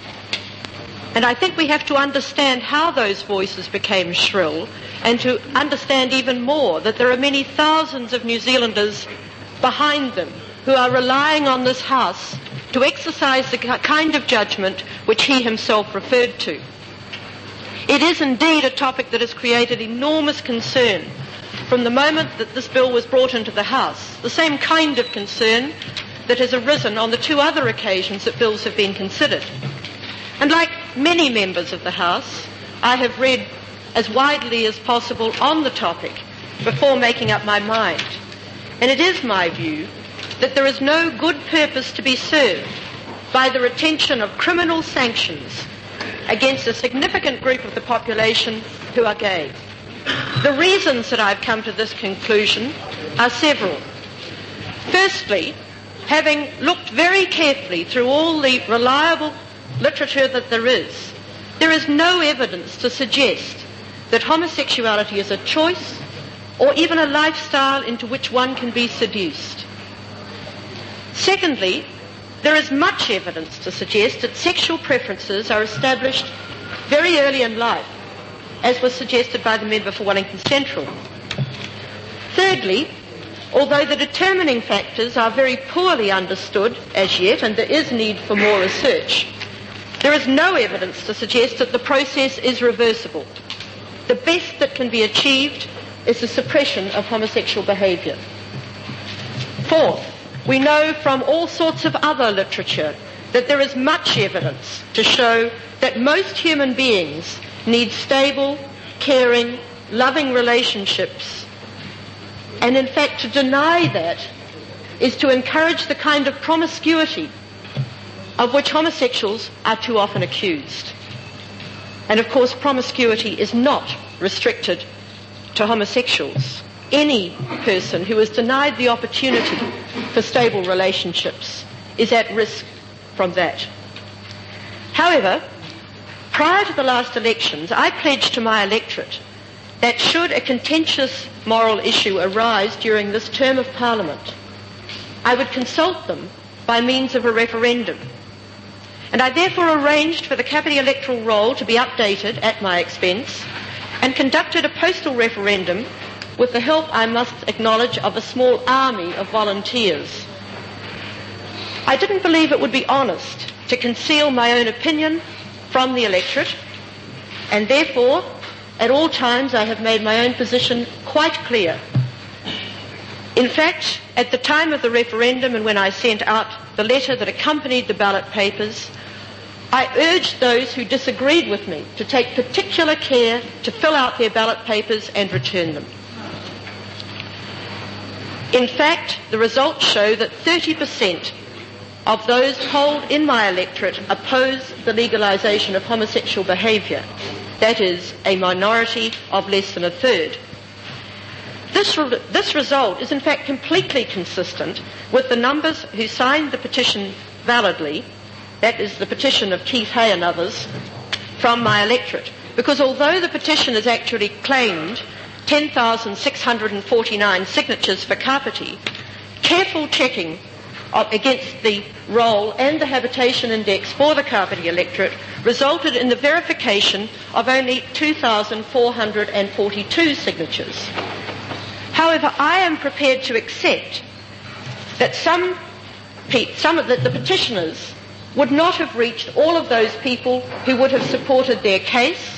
And I think we have to understand how those voices became shrill, and to understand even more that there are many thousands of New Zealanders behind them who are relying on this House to exercise the kind of judgment which he himself referred to. It is indeed a topic that has created enormous concern from the moment that this bill was brought into the House, the same kind of concern that has arisen on the two other occasions that bills have been considered. And like many members of the House, I have read as widely as possible on the topic before making up my mind. And it is my view that there is no good purpose to be served by the retention of criminal sanctions against a significant group of the population who are gay. The reasons that I've come to this conclusion are several. Firstly, having looked very carefully through all the reliable literature that there is, there is no evidence to suggest that homosexuality is a choice or even a lifestyle into which one can be seduced. Secondly, there is much evidence to suggest that sexual preferences are established very early in life, as was suggested by the member for Wellington Central. Thirdly, although the determining factors are very poorly understood as yet, and there is need for more research, there is no evidence to suggest that the process is reversible. The best that can be achieved is the suppression of homosexual behaviour. Fourth, we know from all sorts of other literature that there is much evidence to show that most human beings need stable, caring, loving relationships. And in fact, to deny that is to encourage the kind of promiscuity of which homosexuals are too often accused. And of course, promiscuity is not restricted to homosexuals. any person who is denied the opportunity for stable relationships is at risk from that. However, prior to the last elections, I pledged to my electorate that should a contentious moral issue arise during this term of Parliament, I would consult them by means of a referendum. And I therefore arranged for the Kapiti electoral roll to be updated at my expense and conducted a postal referendum with the help, I must acknowledge, of a small army of volunteers. I didn't believe it would be honest to conceal my own opinion from the electorate, and therefore, at all times, I have made my own position quite clear. In fact, at the time of the referendum and when I sent out the letter that accompanied the ballot papers, I urged those who disagreed with me to take particular care to fill out their ballot papers and return them. In fact, the results show that thirty percent of those polled in my electorate oppose the legalisation of homosexual behaviour. That is, a minority of less than a third. This, re- this result is in fact completely consistent with the numbers who signed the petition validly, that is the petition of Keith Hay and others, from my electorate. Because although the petition has actually claimed ten thousand six hundred forty-nine signatures for Kapiti, careful checking of, against the roll and the habitation index for the Kapiti electorate resulted in the verification of only two thousand four hundred forty-two signatures. However, I am prepared to accept that some, pe- some of the, the petitioners would not have reached all of those people who would have supported their case,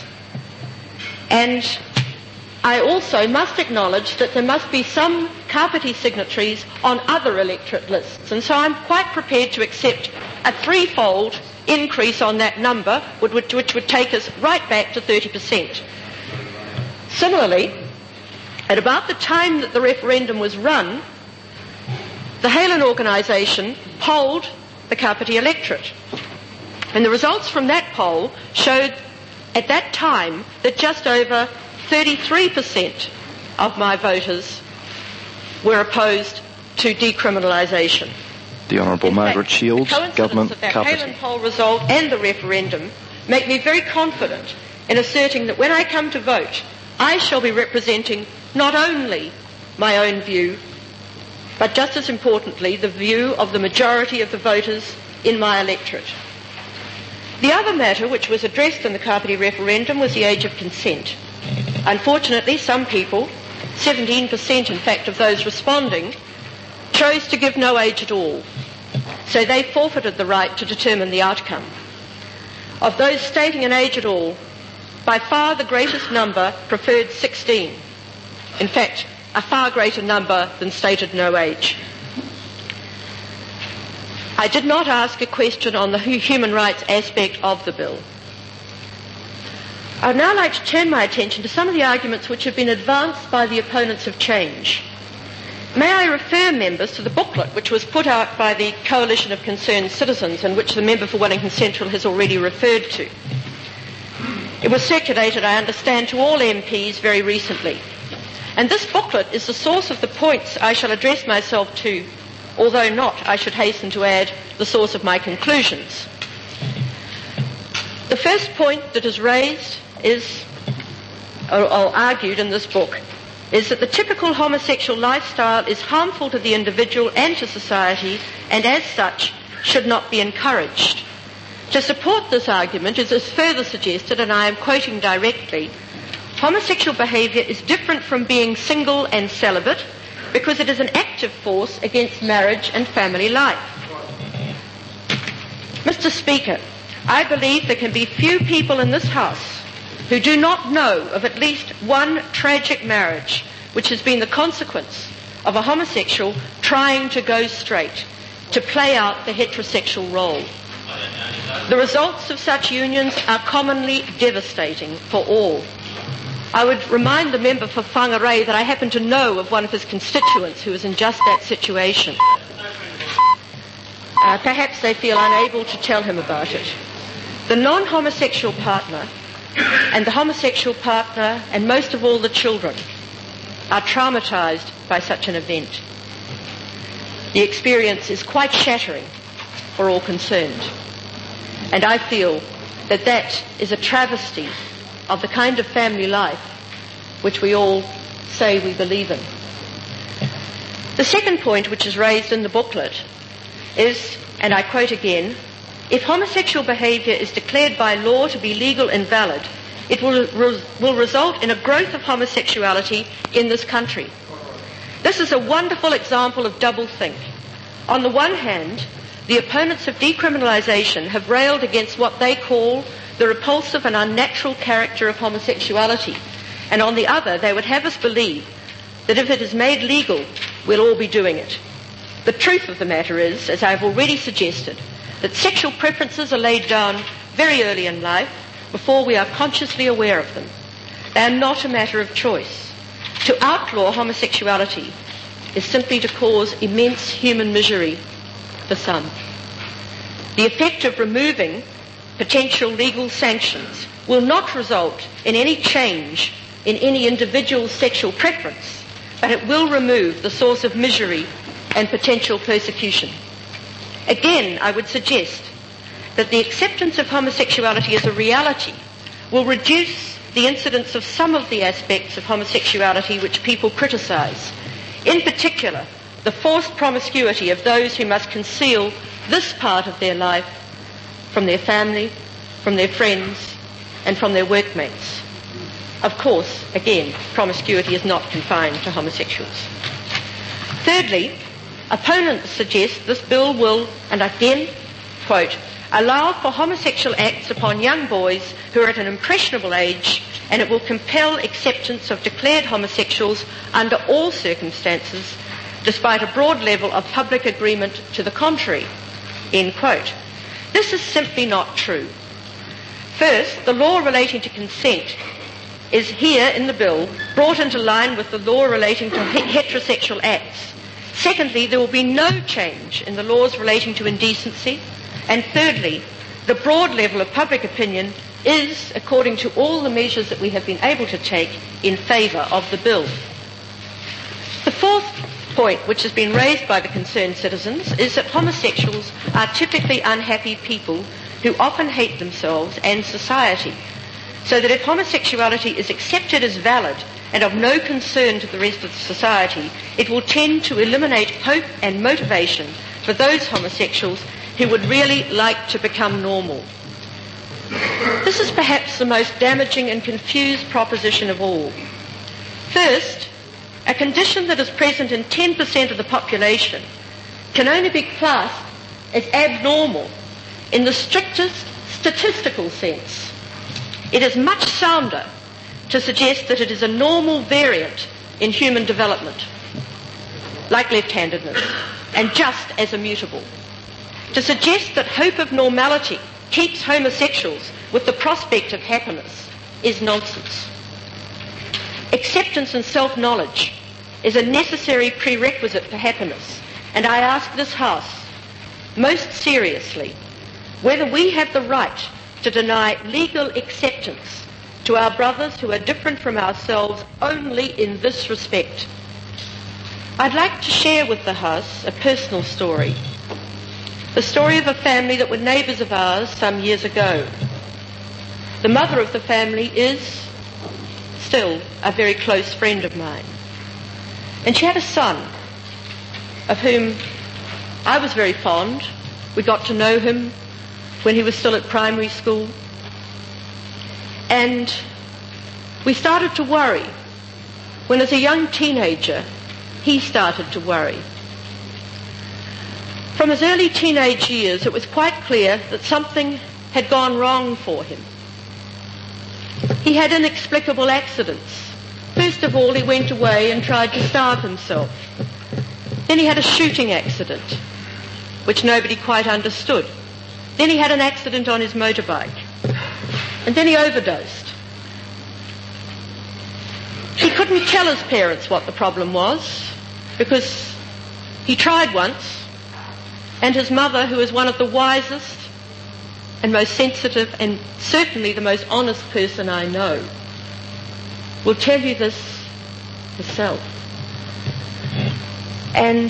and I also must acknowledge that there must be some Kapiti signatories on other electorate lists, and so I'm quite prepared to accept a threefold increase on that number, which, which would take us right back to thirty percent. Similarly, at about the time that the referendum was run, the Halen organisation polled the Kapiti electorate. And the results from that poll showed at that time that just over thirty-three percent of my voters were opposed to decriminalisation. The Honourable In Margaret fact, Shields, the coincidence Government of that Kapiti. Halen poll result and the referendum make me very confident in asserting that when I come to vote, I shall be representing not only my own view, but just as importantly, the view of the majority of the voters in my electorate. The other matter which was addressed in the Kapiti referendum was the age of consent. Unfortunately, some people, seventeen percent in fact of those responding, chose to give no age at all. So they forfeited the right to determine the outcome. Of those stating an age at all, by far the greatest number preferred sixteen. In fact, a far greater number than stated no age. I did not ask a question on the human rights aspect of the bill. I would now like to turn my attention to some of the arguments which have been advanced by the opponents of change. May I refer members to the booklet which was put out by the Coalition of Concerned Citizens and which the member for Wellington Central has already referred to. It was circulated, I understand, to all M Ps very recently. And this booklet is the source of the points I shall address myself to, although not, I should hasten to add, the source of my conclusions. The first point that is raised is, or, or argued in this book, is that the typical homosexual lifestyle is harmful to the individual and to society, and as such should not be encouraged. To support this argument is as further suggested, and I am quoting directly, homosexual behaviour is different from being single and celibate because it is an active force against marriage and family life. Mister Speaker, I believe there can be few people in this House who do not know of at least one tragic marriage which has been the consequence of a homosexual trying to go straight, to play out the heterosexual role. The results of such unions are commonly devastating for all. I would remind the member for Whangarei that I happen to know of one of his constituents who is in just that situation. Uh, perhaps they feel unable to tell him about it. The non-homosexual partner and the homosexual partner, and most of all the children, are traumatised by such an event. The experience is quite shattering for all concerned. And I feel that that is a travesty of the kind of family life which we all say we believe in. The second point which is raised in the booklet is, and I quote again, if homosexual behaviour is declared by law to be legal and valid, it will, re- will result in a growth of homosexuality in this country. This is a wonderful example of doublethink. On the one hand, the opponents of decriminalisation have railed against what they call the repulsive and unnatural character of homosexuality, and on the other, they would have us believe that if it is made legal, we'll all be doing it. The truth of the matter is, as I've already suggested, that sexual preferences are laid down very early in life before we are consciously aware of them. They are not a matter of choice. To outlaw homosexuality is simply to cause immense human misery for some. The effect of removing potential legal sanctions will not result in any change in any individual's sexual preference, but it will remove the source of misery and potential persecution. Again, I would suggest that the acceptance of homosexuality as a reality will reduce the incidence of some of the aspects of homosexuality which people criticise. In particular, the forced promiscuity of those who must conceal this part of their life from their family, from their friends, and from their workmates. Of course, again, promiscuity is not confined to homosexuals. Thirdly, opponents suggest this bill will, and again, quote, allow for homosexual acts upon young boys who are at an impressionable age, and it will compel acceptance of declared homosexuals under all circumstances, despite a broad level of public agreement to the contrary, end quote. This is simply not true. First, the law relating to consent is here in the bill brought into line with the law relating to heterosexual acts. Secondly, there will be no change in the laws relating to indecency. And thirdly, the broad level of public opinion is, according to all the measures that we have been able to take, in favour of the bill. The fourth point which has been raised by the concerned citizens is that homosexuals are typically unhappy people who often hate themselves and society, so that if homosexuality is accepted as valid and of no concern to the rest of society, it will tend to eliminate hope and motivation for those homosexuals who would really like to become normal. This is perhaps the most damaging and confused proposition of all. First, a condition that is present in ten percent of the population can only be classed as abnormal in the strictest statistical sense. It is much sounder to suggest that it is a normal variant in human development, like left-handedness, and just as immutable. To suggest that hope of normality keeps homosexuals with the prospect of happiness is nonsense. Acceptance and self-knowledge is a necessary prerequisite for happiness, and I ask this House, most seriously, whether we have the right to deny legal acceptance to our brothers who are different from ourselves only in this respect. I'd like to share with the House a personal story, the story of a family that were neighbours of ours some years ago. The mother of the family is still a very close friend of mine, and she had a son of whom I was very fond. We got to know him when he was still at primary school. And we started to worry when, as a young teenager, he started to worry. From his early teenage years, it was quite clear that something had gone wrong for him. He had inexplicable accidents. First of all, he went away and tried to starve himself. Then he had a shooting accident, which nobody quite understood. Then he had an accident on his motorbike. And then he overdosed. He couldn't tell his parents what the problem was, because he tried once, and his mother, who is one of the wisest and most sensitive and certainly the most honest person I know, will tell you this herself. And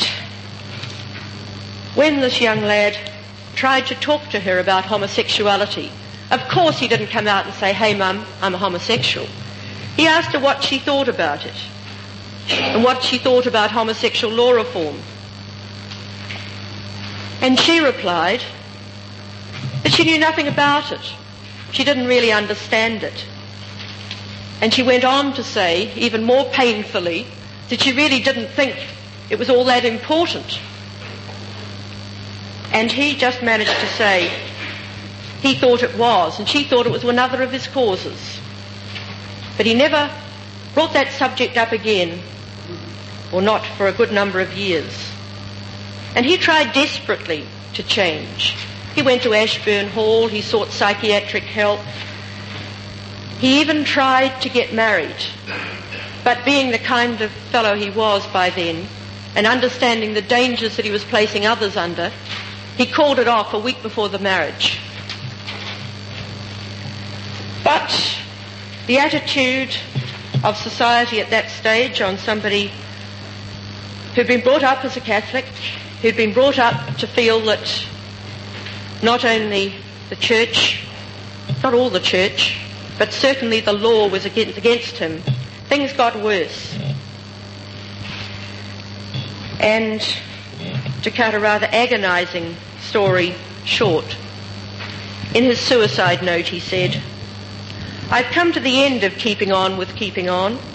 when this young lad tried to talk to her about homosexuality, of course he didn't come out and say, "Hey mum, I'm a homosexual." He asked her what she thought about it and what she thought about homosexual law reform. And she replied that she knew nothing about it. She didn't really understand it. And she went on to say, even more painfully, that she really didn't think it was all that important. And he just managed to say he thought it was, and she thought it was another of his causes. But he never brought that subject up again, or not for a good number of years. And he tried desperately to change. He went to Ashburn Hall, he sought psychiatric help. He even tried to get married. But being the kind of fellow he was by then, and understanding the dangers that he was placing others under, he called it off a week before the marriage. But the attitude of society at that stage on somebody who'd been brought up as a Catholic, who'd been brought up to feel that not only the church, not all the church, but certainly the law was against, against him, things got worse. And to cut a rather agonising story short, in his suicide note he said, "I've come to the end of keeping on with keeping on.